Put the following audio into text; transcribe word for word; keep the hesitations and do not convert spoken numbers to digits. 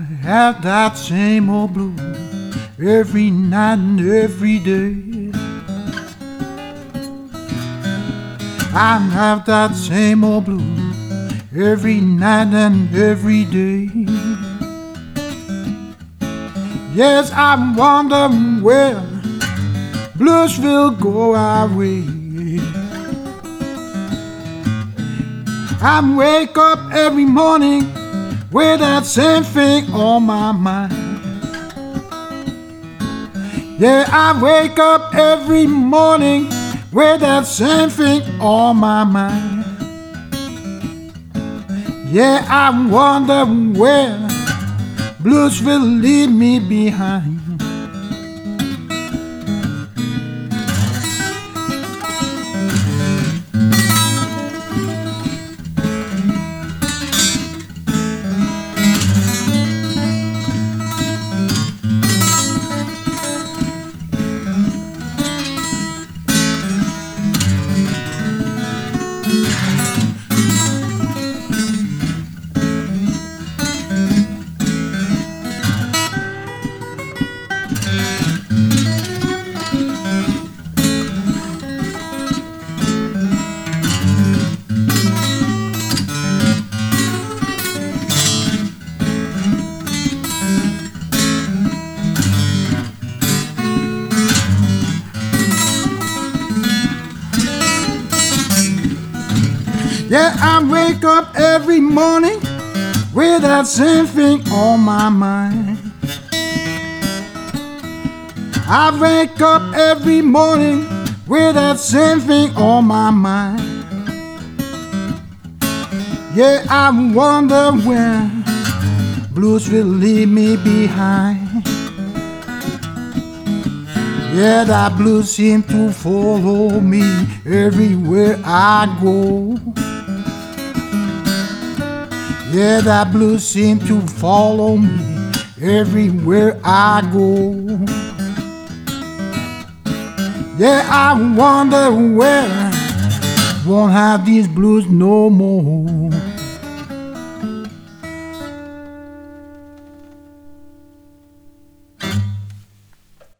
have that same old blues every night and every day. I have that same old blues every night and every day. Yes, I'm wondering where blues will go away. I wake up every morning with that same thing on my mind. Yeah, I wake up every morning with that same thing on my mind. Yeah, I wonder where blues will leave me behind. Yeah, I wake up every morning with that same thing on my mind. I wake up every morning with that same thing on my mind. Yeah, I wonder when blues will leave me behind. Yeah, that blues seem to follow me everywhere I go. Yeah, that blues seem to follow me everywhere I go. Yeah, I wonder where won't have these blues no more.